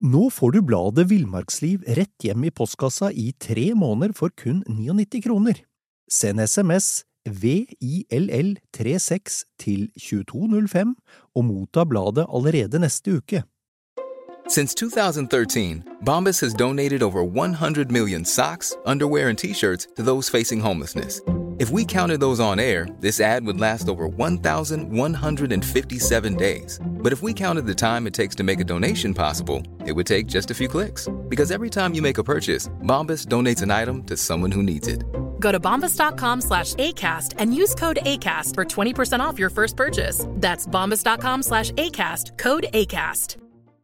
Nå får du bladet Villmarksliv rett hjem I postkassa I 3 måneder for kun 99 kroner. Send SMS VILL36 til 2205 og motta bladet allerede neste uke. Since 2013, Bombas has donated over 100 million socks, underwear, and T-shirts to those facing homelessness. If we counted those on air, this ad would last over 1,157 days. But if we counted the time it takes to make a donation possible, it would take just a few clicks. Because every time you make a purchase, Bombas donates an item to someone who needs it. Go to bombas.com/ACAST and use code ACAST for 20% off your first purchase. That's bombas.com/ACAST, code ACAST.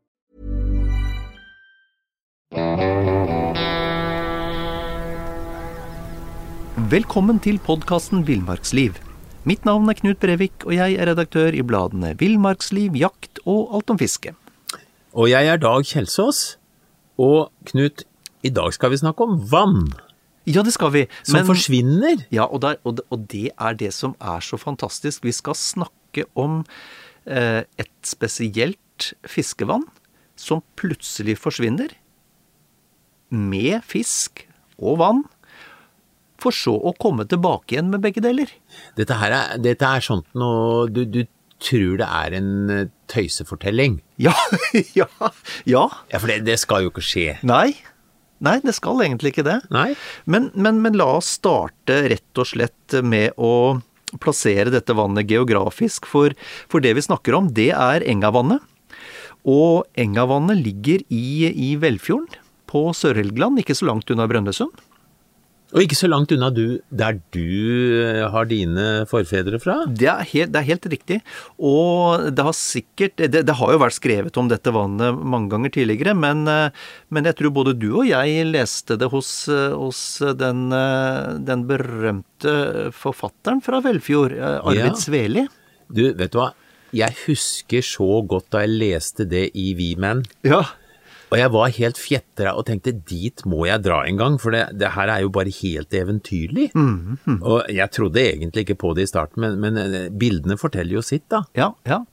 Velkommen til podcasten Villmarksliv. Mitt navn Knut Brevik, og jeg redaktør I bladene Villmarksliv, Jakt og Alt om fiske. Og jeg Dag Kjelsås, og Knut, I dag skal vi snakke om vann. Ja, det skal vi. Som forsvinner. Ja, og det det som så fantastisk. Vi skal snakke om et spesielt fiskevann som plutselig forsvinner, med fisk og vann, for så å komme tilbake igjen med begge deler. Dette sånt noe, du tror det en tøysefortelling. Ja, ja. Ja, for det skal jo ikke skje. Nei, det skal egentlig ikke det. Nei. Men la oss starte rett og slett med å plassere dette vannet geografisk, for det vi snakker om, det Engavannet. Og Engavannet ligger I Velfjorden, på Sør-Helgeland, ikke så langt unna Brønnøysund. Og ikke så langt unna der du har dine forfedre fra? Det helt riktig, og det har sikkert, det har jo vært skrevet om dette vannet mange ganger tidligere, men jeg tror både du og jeg leste det hos den berømte forfatteren fra Velfjord, Arvid Sveli. Du, vet du hva? Jeg husker så godt da jeg leste det I V-Man. Ja. Og jeg var helt fjettere og tenkte, dit må jeg dra en gang, for det her jo bare helt eventyrlig. Og jeg trodde egentlig ikke på det I starten, men bildene forteller jo sitt da. Ja.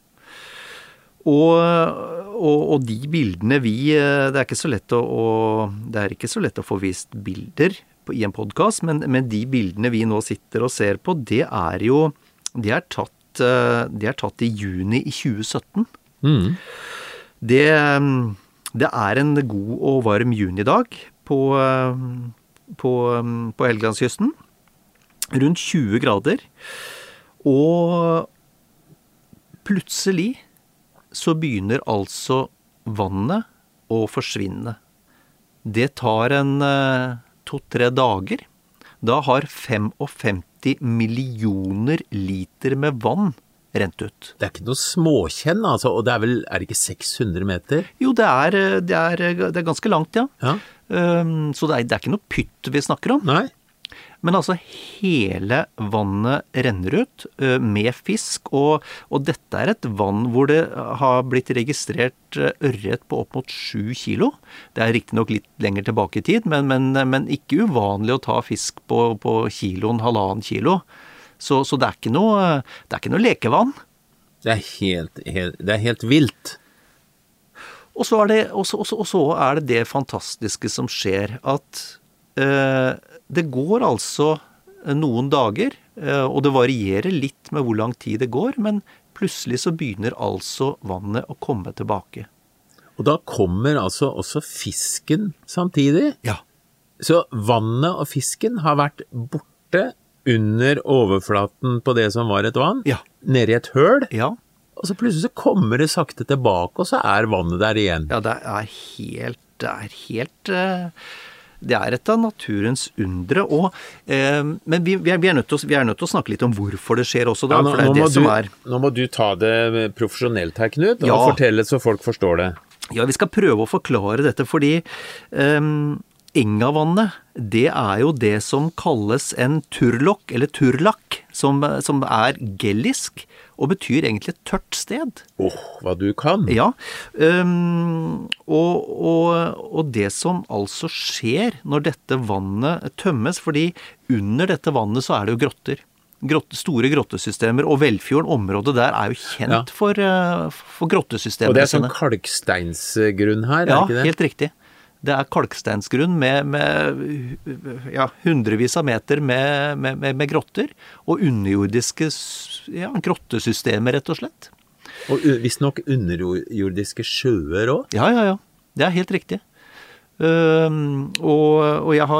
Og de bildene det ikke så lett å få vist bilder I en podcast, men de bildene vi nå sitter og ser på, det tatt I juni I 2017. Det en god og varm junidag på Helgelandskysten, rundt 20 grader, og plutselig så begynner altså vannet å forsvinne. Det tar 2-3 dager. Da har 55 millioner liter med vann rent ut. Det ikke noe småkjenn, altså, og det vel, det ikke 600 meter? Jo, det er ganske langt, ja. Så det ikke noe pytt vi snakker om. Nei. Men altså, hele vannet renner ut med fisk, og dette et vann hvor det har blitt registrert ørret på opp mot 7 kilo. Det riktig nok litt lenger tilbake I tid, men ikke uvanlig å ta fisk på kiloen, 1,5 kilo. Så det ikke noe lekevann. Det helt vilt. Og så det fantastiske som skjer, at det går altså noen dager, og det varierer litt med hvor lang tid det går, men plutselig så begynner altså vannet å komme tilbake. Og da kommer altså også fisken samtidig? Ja. Så vannet og fisken har vært borte under overflaten på det som var et vann, ned I et høl, og så plutselig så kommer det sakte tilbake, og så vannet der igjen. Ja, det et av naturens undre, men vi nødt til å snakke litt om hvorfor det skjer også da, for det det som Nå må du ta det profesjonelt her, Knut, og fortelle så folk forstår det. Ja, vi skal prøve å forklare dette, fordi Engavannet, det jo det som kalles en turlokk, eller turlakk, som gellisk, og betyr egentlig et tørt sted. Hva du kan! Ja, og det som altså skjer når dette vannet tømmes, fordi under dette vannet så det jo grotter. store grottesystemer, og Velfjorden, området der er jo kjent for grottesystemer. Og det er sånn kalksteinsgrunn her, er det ikke det? Ja, helt riktig. Det er kalksteinsgrunn med hundrevis av meter med grotter, og underjordiske grottesystemer, rett og slett. Og visst nok underjordiske sjøer også? Ja. Det er helt riktig. Og jeg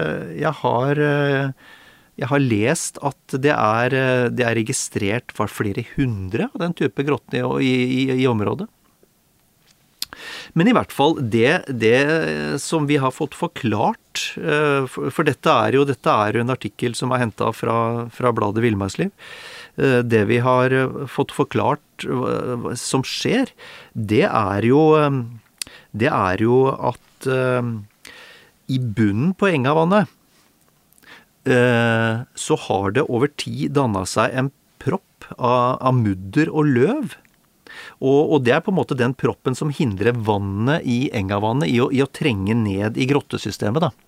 har lest at det er registrert for flere hundre av den type grottene i området. Men i hvert fall det som vi har fått forklart, for dette er jo en artikkel som er hentet fra bladet Villmarksliv. Det vi har fått forklart som skjer, det er jo at i bunnen på Engavannet så har det over tid dannet seg en propp av mudder og løv. Og det er på en måte den proppen som hindrer vannet i Engavannet i å trenge ned i grottesystemet, da.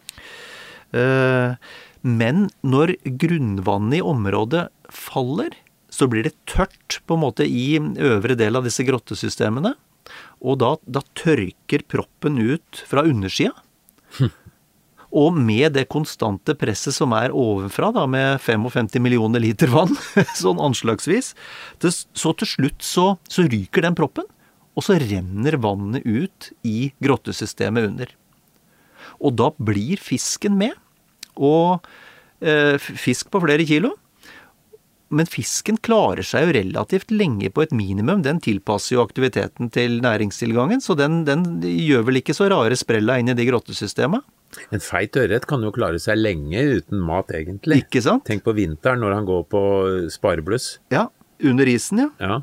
Men når grunnvannet i området faller, så blir det tørt på en måte i øvre del av disse grottesystemene, og da tørker proppen ut fra undersida. Og med det konstante presset som er ovenfra, da, med 55 millioner liter vann, sånn anslagsvis, så til slutt så ryker den proppen, og så renner vannet ut i grottesystemet under. Og da blir fisken med, og fisk på flere kilo. Men fisken klarer seg jo relativt lenge på et minimum. Den tilpasser jo aktiviteten til næringstilgangen, så den gjør vel ikke så rare sprella inn i de grottesystemene. En feit ørret kan jo klare seg lenge uten mat, egentlig. Ikke sant? Tenk på vinteren når han går på sparebluss. Ja, under isen, ja.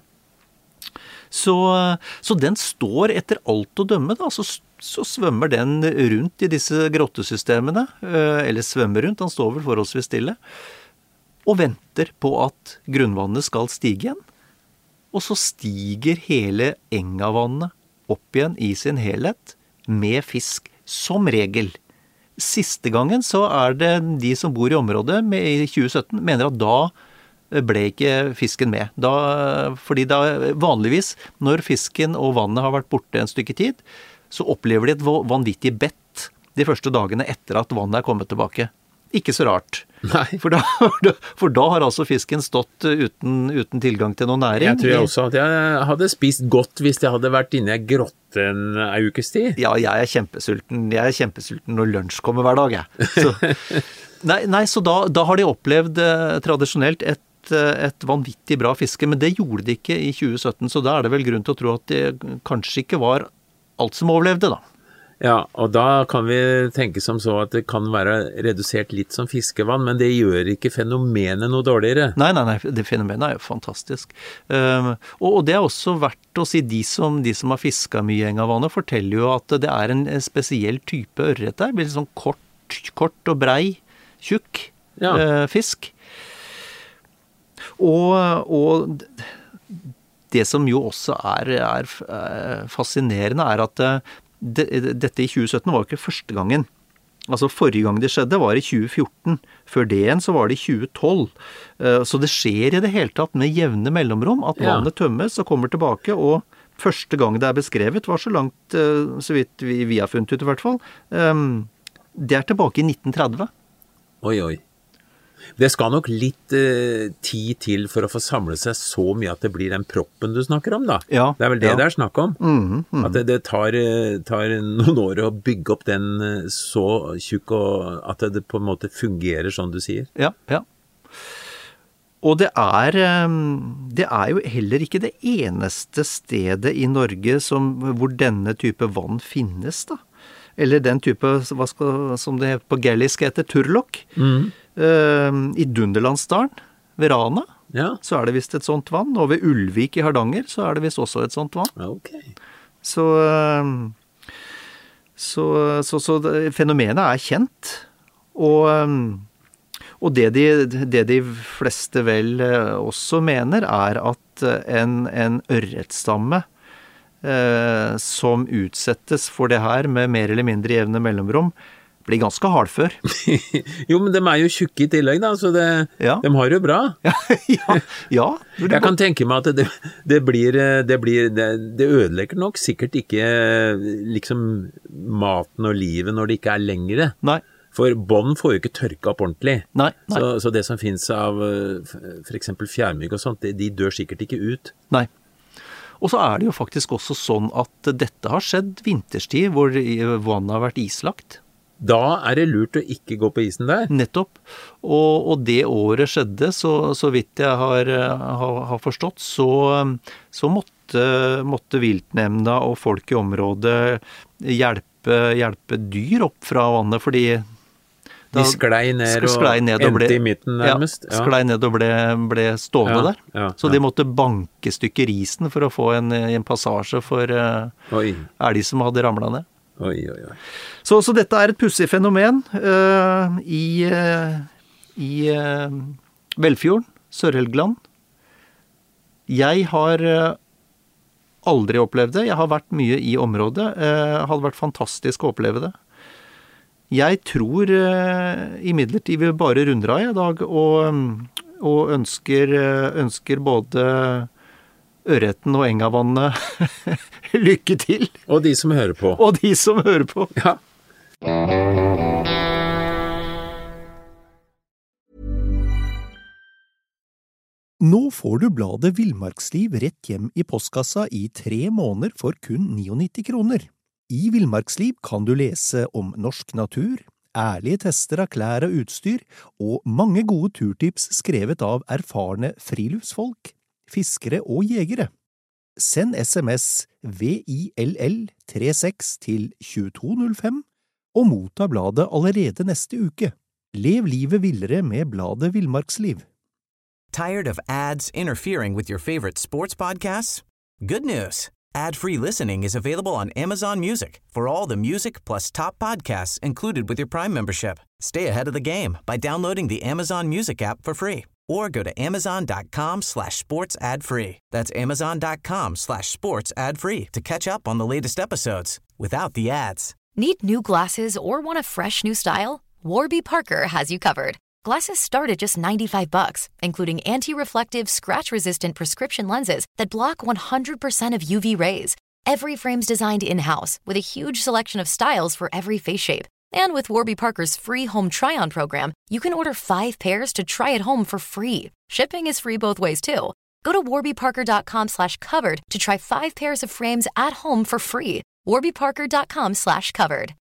Så den står etter alt å dømme, da, så svømmer den rundt i disse grottesystemene, eller svømmer rundt, han står vel forholdsvis stille, og venter på at grunnvannet skal stige igjen. Og så stiger hele Engavannet opp igjen i sin helhet, med fisk, som regel. Siste gangen så er det de som bor i området i 2017, mener at da ble ikke fisken med. Fordi vanligvis, når fisken og vannet har vært borte en stykke tid, så opplever de et vanvittig bett de første dagene etter at vannet er kommet tilbake. Ikke så rart. Nei. For da har altså fisken stått uten tilgang til noe næring. Jeg tror jeg også at jeg hadde spist godt hvis jeg hadde vært inne i en grotte en ukes tid. Ja, jeg er kjempesulten. Når lunsj kommer hver dag, jeg. Så da har de opplevd tradisjonelt et vanvittig bra fiske, men det gjorde de ikke i 2017, så da er det vel grunn til å tro at det kanskje ikke var alt som overlevde, da. Ja, og da kan vi tenke som så at det kan være redusert litt som fiskevann, men det gjør ikke fenomenet noe dårligere. Nei, det fenomenet er jo fantastisk. Og det er også verdt å si, de som har fisket mye i Engavannet, forteller jo at det er en spesiell type ørret der, litt sånn kort og brei, tjukk fisk. Og det som jo også er fascinerende, er at dette i 2017 var ikke første gangen. Altså forrige gang det skjedde var i 2014. Før det igjen så var det i 2012. Så det skjer i det hele tatt med jevne mellomrom at vannet tømmes og kommer tilbake, og første gang det er beskrevet var så langt, så vidt vi har funnet ut i hvert fall, det er tilbake i 1930. Oi. Det skal nok litt tid til for å få samle seg så mye at det blir den proppen du snakker om, da. Ja, det er vel det det er snakk om. At det tar noen år å bygge opp den så tjukk, og at det på en måte fungerer sånn du sier. Ja. Og det er jo heller ikke det eneste stedet i Norge hvor denne type vann finnes, da. Eller den type, som det på gallisk heter, turlokk. I Dunderlandsdalen, ved Rana, så er det vist et sånt vann, og ved Ulvik i Hardanger så er det vist også et sånt vann. Okay. Så fenomenet er kjent, og det de fleste vel også mener er at en ørretstamme som utsettes for det her med mer eller mindre jevne mellomrom, blir ganske hardfør. Jo, men de jo tjukke I tillegg da, så de har det jo bra. Ja. Jeg kan tenke meg at det ødelegger nok sikkert ikke liksom maten og livet når det ikke lengre. Nei. For bånd får jo ikke tørka opp ordentlig. Nei. Så det som finnes av for eksempel fjærmygg og sånt, de dør sikkert ikke ut. Nei. Og så det jo faktisk også sånn at dette har skjedd vinterstid, hvor vannet har vært islagt. Da det lurt å ikke gå på isen der. Nettopp. Og det året skjedde, så vidt jeg har forstått, så måtte viltnemnda og folk I området hjelpe dyr opp fra vannet, fordi de sklei ned og endte I midten nærmest. Ja, sklei ned og ble stående der. Så de måtte banke stykker isen for å få en passasje for de som hadde ramlet ned. Oi. Så dette et pussig fenomen I Velfjorden, Sør-Helgeland. Jeg har aldri opplevd det. Jeg har vært mye I området. Hadde vært fantastisk å oppleve det. Jeg tror imidlertid vi bare runder av I dag, og ønsker både ørreten og engavannet lykke til. Og de som hører på. Ja. Nå får du bladet Villmarksliv rett hjem I postkassa I 3 måneder for kun 99 kroner. I Villmarksliv kan du lese om norsk natur, ærlige tester av klær og utstyr, og mange gode turtips skrevet av erfarne friluftsfolk, fiskere og jegere. Send SMS VILL36 til 2205 og motta bladet allerede neste uke. Lev livet villere med bladet Villmarksliv. Tired of ads interfering with your favorite sports podcasts? Good news! Ad-free listening is available on Amazon Music for all the music plus top podcasts included with your Prime membership. Stay ahead of the game by downloading the Amazon Music app for free or go to amazon.com/sports ad free. That's amazon.com/sports ad free to catch up on the latest episodes without the ads. Need new glasses or want a fresh new style? Warby Parker has you covered. Glasses start at just $95, including anti-reflective, scratch-resistant prescription lenses that block 100% of UV rays. Every frame's designed in-house with a huge selection of styles for every face shape. And with Warby Parker's free home try-on program, you can order 5 pairs to try at home for free. Shipping is free both ways, too. Go to warbyparker.com/covered to try 5 pairs of frames at home for free. warbyparker.com/covered.